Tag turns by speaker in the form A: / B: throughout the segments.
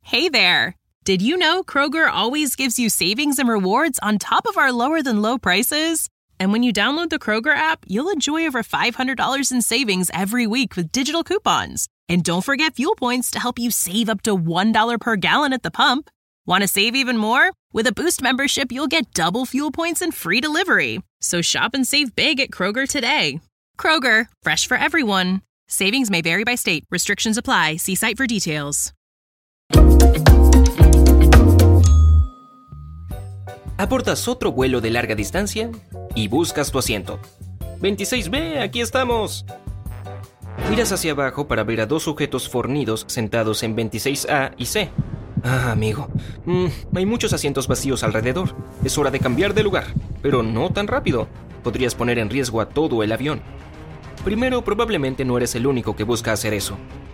A: Hey there! Did you know Kroger always gives you savings and rewards on top of our lower-than-low prices? And when you download the Kroger app, you'll enjoy over $500 in savings every week with digital coupons. And don't forget fuel points to help you save up to $1 per gallon at the pump. Want to save even more? With a Boost membership, you'll get double fuel points and free delivery. So shop and save big at Kroger today. Kroger, fresh for everyone. Savings may vary by state. Restrictions apply. See site for details.
B: Abordas otro vuelo de larga distancia y buscas tu asiento. 26B, aquí estamos. Miras hacia abajo para ver a dos sujetos fornidos sentados en 26A y C. Amigo, hay muchos asientos vacíos alrededor. Es hora de cambiar de lugar, pero no tan rápido. Podrías poner en riesgo a todo el avión. Primero, probablemente no eres el único que busca hacer eso.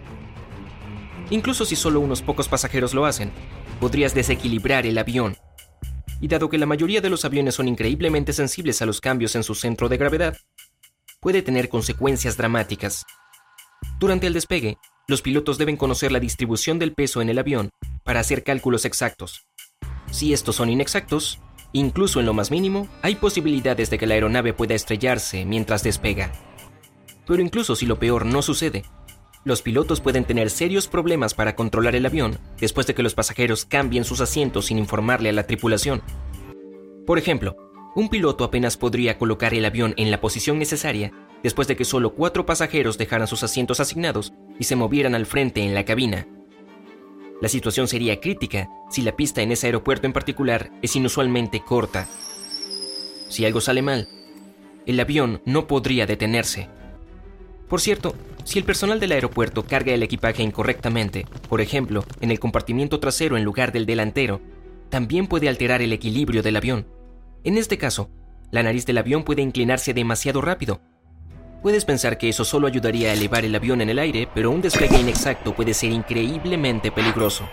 B: Incluso si solo unos pocos pasajeros lo hacen, podrías desequilibrar el avión. Y dado que la mayoría de los aviones son increíblemente sensibles a los cambios en su centro de gravedad, puede tener consecuencias dramáticas. Durante el despegue, los pilotos deben conocer la distribución del peso en el avión para hacer cálculos exactos. Si estos son inexactos, incluso en lo más mínimo, hay posibilidades de que la aeronave pueda estrellarse mientras despega. Pero incluso si lo peor no sucede, los pilotos pueden tener serios problemas para controlar el avión después de que los pasajeros cambien sus asientos sin informarle a la tripulación. Por ejemplo, un piloto apenas podría colocar el avión en la posición necesaria después de que solo 4 pasajeros dejaran sus asientos asignados y se movieran al frente en la cabina. La situación sería crítica si la pista en ese aeropuerto en particular es inusualmente corta. Si algo sale mal, el avión no podría detenerse. Por cierto, si el personal del aeropuerto carga el equipaje incorrectamente, por ejemplo, en el compartimiento trasero en lugar del delantero, también puede alterar el equilibrio del avión. En este caso, la nariz del avión puede inclinarse demasiado rápido. Puedes pensar que eso solo ayudaría a elevar el avión en el aire, pero un despegue inexacto puede ser increíblemente peligroso.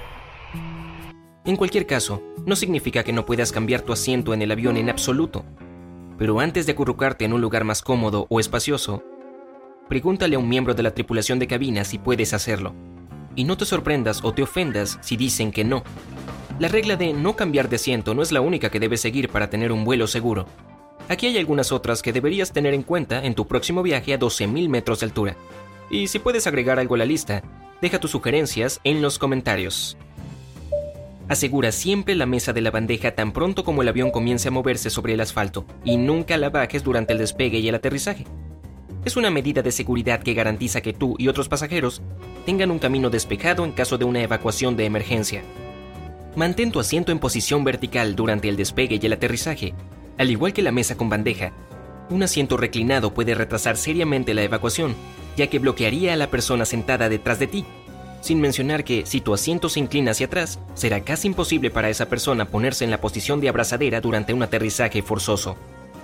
B: En cualquier caso, no significa que no puedas cambiar tu asiento en el avión en absoluto. Pero antes de acurrucarte en un lugar más cómodo o espacioso, pregúntale a un miembro de la tripulación de cabina si puedes hacerlo. Y no te sorprendas o te ofendas si dicen que no. La regla de no cambiar de asiento no es la única que debes seguir para tener un vuelo seguro. Aquí hay algunas otras que deberías tener en cuenta en tu próximo viaje a 12,000 metros de altura. Y si puedes agregar algo a la lista, deja tus sugerencias en los comentarios. Asegura siempre la mesa de la bandeja tan pronto como el avión comience a moverse sobre el asfalto y nunca la bajes durante el despegue y el aterrizaje. Es una medida de seguridad que garantiza que tú y otros pasajeros tengan un camino despejado en caso de una evacuación de emergencia. Mantén tu asiento en posición vertical durante el despegue y el aterrizaje. Al igual que la mesa con bandeja, un asiento reclinado puede retrasar seriamente la evacuación, ya que bloquearía a la persona sentada detrás de ti. Sin mencionar que, si tu asiento se inclina hacia atrás, será casi imposible para esa persona ponerse en la posición de abrazadera durante un aterrizaje forzoso.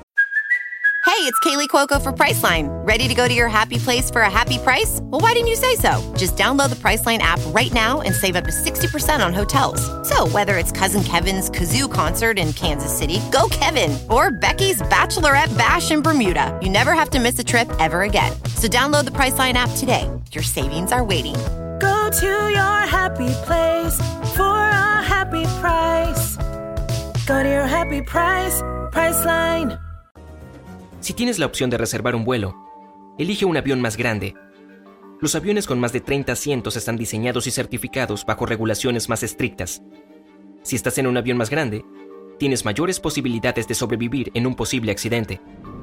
C: Hey, it's Kaylee Cuoco for Priceline. Ready to go to your happy place for a happy price? Well, why didn't you say so? Just download the Priceline app right now and save up to 60% on hotels. So whether it's Cousin Kevin's Kazoo Concert in Kansas City, go Kevin, or Becky's Bachelorette Bash in Bermuda, you never have to miss a trip ever again. So download the Priceline app today. Your savings are waiting.
D: Go to your happy place for a happy price. Go to your happy price, Priceline.
B: Si tienes la opción de reservar un vuelo, elige un avión más grande. Los aviones con más de 30 asientos están diseñados y certificados bajo regulaciones más estrictas. Si estás en un avión más grande, tienes mayores posibilidades de sobrevivir en un posible accidente.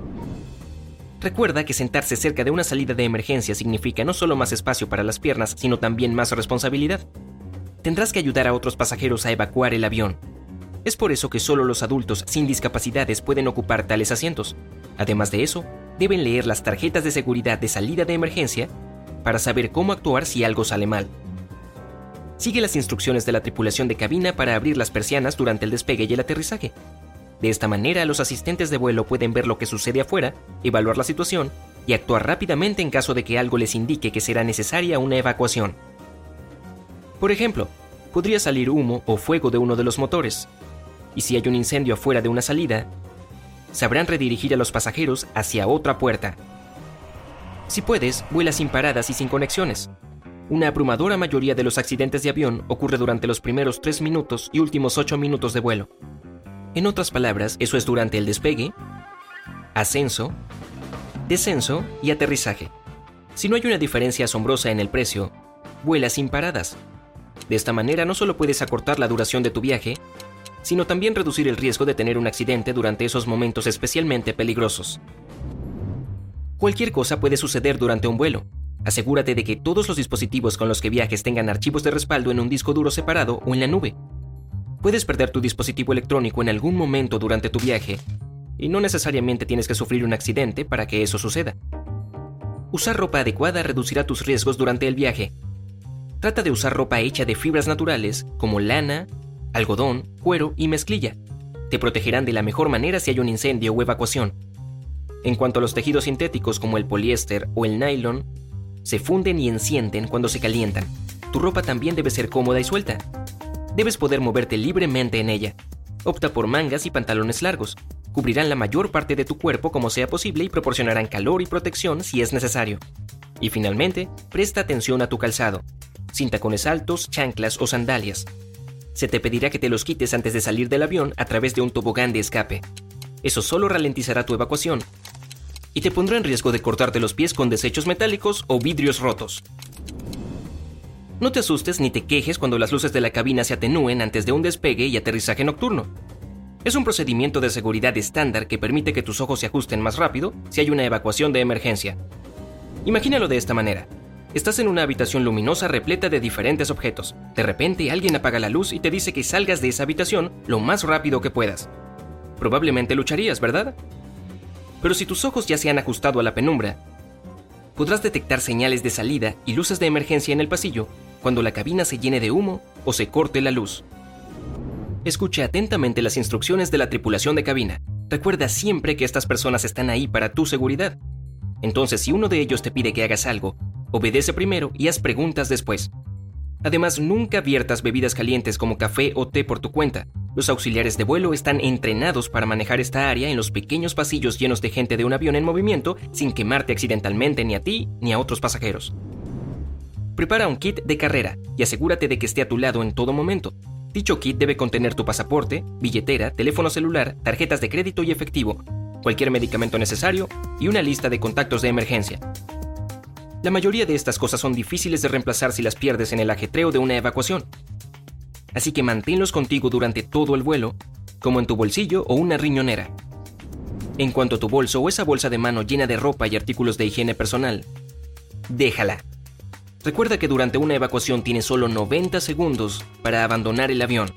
B: Recuerda que sentarse cerca de una salida de emergencia significa no solo más espacio para las piernas, sino también más responsabilidad. Tendrás que ayudar a otros pasajeros a evacuar el avión. Es por eso que solo los adultos sin discapacidades pueden ocupar tales asientos. Además de eso, deben leer las tarjetas de seguridad de salida de emergencia para saber cómo actuar si algo sale mal. Sigue las instrucciones de la tripulación de cabina para abrir las persianas durante el despegue y el aterrizaje. De esta manera, los asistentes de vuelo pueden ver lo que sucede afuera, evaluar la situación y actuar rápidamente en caso de que algo les indique que será necesaria una evacuación. Por ejemplo, podría salir humo o fuego de uno de los motores, y si hay un incendio afuera de una salida, sabrán redirigir a los pasajeros hacia otra puerta. Si puedes, vuela sin paradas y sin conexiones. Una abrumadora mayoría de los accidentes de avión ocurre durante los primeros 3 minutos y últimos 8 minutos de vuelo. En otras palabras, eso es durante el despegue, ascenso, descenso y aterrizaje. Si no hay una diferencia asombrosa en el precio, vuela sin paradas. De esta manera no solo puedes acortar la duración de tu viaje, sino también reducir el riesgo de tener un accidente durante esos momentos especialmente peligrosos. Cualquier cosa puede suceder durante un vuelo. Asegúrate de que todos los dispositivos con los que viajes tengan archivos de respaldo en un disco duro separado o en la nube. Puedes perder tu dispositivo electrónico en algún momento durante tu viaje, y no necesariamente tienes que sufrir un accidente para que eso suceda. Usar ropa adecuada reducirá tus riesgos durante el viaje. Trata de usar ropa hecha de fibras naturales como lana, algodón, cuero y mezclilla. Te protegerán de la mejor manera si hay un incendio o evacuación. En cuanto a los tejidos sintéticos como el poliéster o el nylon, se funden y encienden cuando se calientan. Tu ropa también debe ser cómoda y suelta. Debes poder moverte libremente en ella. Opta por mangas y pantalones largos. Cubrirán la mayor parte de tu cuerpo como sea posible y proporcionarán calor y protección si es necesario. Y finalmente, presta atención a tu calzado. Sin tacones altos, chanclas o sandalias. Se te pedirá que te los quites antes de salir del avión a través de un tobogán de escape. Eso solo ralentizará tu evacuación y te pondrá en riesgo de cortarte los pies con desechos metálicos o vidrios rotos. No te asustes ni te quejes cuando las luces de la cabina se atenúen antes de un despegue y aterrizaje nocturno. Es un procedimiento de seguridad estándar que permite que tus ojos se ajusten más rápido si hay una evacuación de emergencia. Imagínalo de esta manera. Estás en una habitación luminosa repleta de diferentes objetos. De repente alguien apaga la luz y te dice que salgas de esa habitación lo más rápido que puedas. Probablemente lucharías, ¿verdad? Pero si tus ojos ya se han ajustado a la penumbra, podrás detectar señales de salida y luces de emergencia en el pasillo cuando la cabina se llene de humo o se corte la luz. Escucha atentamente las instrucciones de la tripulación de cabina. Recuerda siempre que estas personas están ahí para tu seguridad. Entonces, si uno de ellos te pide que hagas algo, obedece primero y haz preguntas después. Además, nunca viertas bebidas calientes como café o té por tu cuenta. Los auxiliares de vuelo están entrenados para manejar esta área en los pequeños pasillos llenos de gente de un avión en movimiento sin quemarte accidentalmente ni a ti ni a otros pasajeros. Prepara un kit de carrera y asegúrate de que esté a tu lado en todo momento. Dicho kit debe contener tu pasaporte, billetera, teléfono celular, tarjetas de crédito y efectivo, cualquier medicamento necesario y una lista de contactos de emergencia. La mayoría de estas cosas son difíciles de reemplazar si las pierdes en el ajetreo de una evacuación. Así que manténlos contigo durante todo el vuelo, como en tu bolsillo o una riñonera. En cuanto a tu bolso o esa bolsa de mano llena de ropa y artículos de higiene personal, déjala. Recuerda que durante una evacuación tienes solo 90 segundos para abandonar el avión.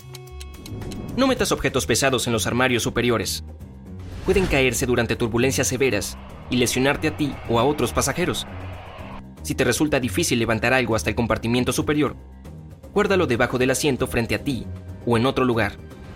B: No metas objetos pesados en los armarios superiores. Pueden caerse durante turbulencias severas y lesionarte a ti o a otros pasajeros. Si te resulta difícil levantar algo hasta el compartimiento superior, guárdalo debajo del asiento frente a ti o en otro lugar.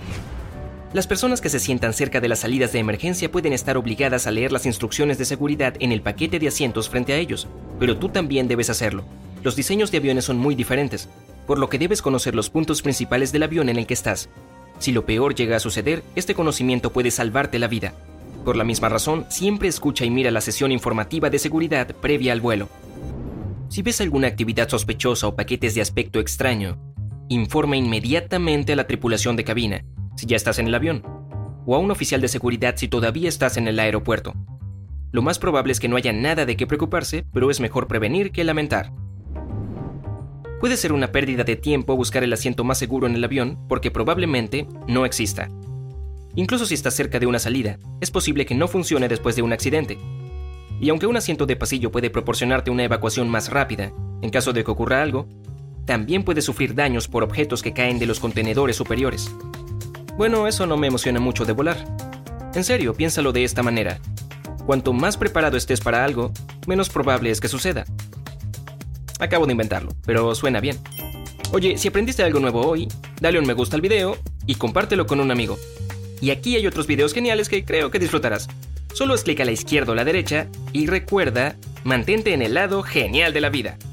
B: Las personas que se sientan cerca de las salidas de emergencia pueden estar obligadas a leer las instrucciones de seguridad en el paquete de asientos frente a ellos, pero tú también debes hacerlo. Los diseños de aviones son muy diferentes, por lo que debes conocer los puntos principales del avión en el que estás. Si lo peor llega a suceder, este conocimiento puede salvarte la vida. Por la misma razón, siempre escucha y mira la sesión informativa de seguridad previa al vuelo. Si ves alguna actividad sospechosa o paquetes de aspecto extraño, informa inmediatamente a la tripulación de cabina, si ya estás en el avión, o a un oficial de seguridad si todavía estás en el aeropuerto. Lo más probable es que no haya nada de qué preocuparse, pero es mejor prevenir que lamentar. Puede ser una pérdida de tiempo buscar el asiento más seguro en el avión porque probablemente no exista. Incluso si estás cerca de una salida, es posible que no funcione después de un accidente. Y aunque un asiento de pasillo puede proporcionarte una evacuación más rápida, en caso de que ocurra algo, también puedes sufrir daños por objetos que caen de los contenedores superiores. Bueno, eso no me emociona mucho de volar. En serio, piénsalo de esta manera. Cuanto más preparado estés para algo, menos probable es que suceda. Acabo de inventarlo, pero suena bien. Oye, si aprendiste algo nuevo hoy, dale un me gusta al video y compártelo con un amigo. Y aquí hay otros videos geniales que creo que disfrutarás. Solo haz clic a la izquierda o a la derecha y recuerda, mantente en el lado genial de la vida.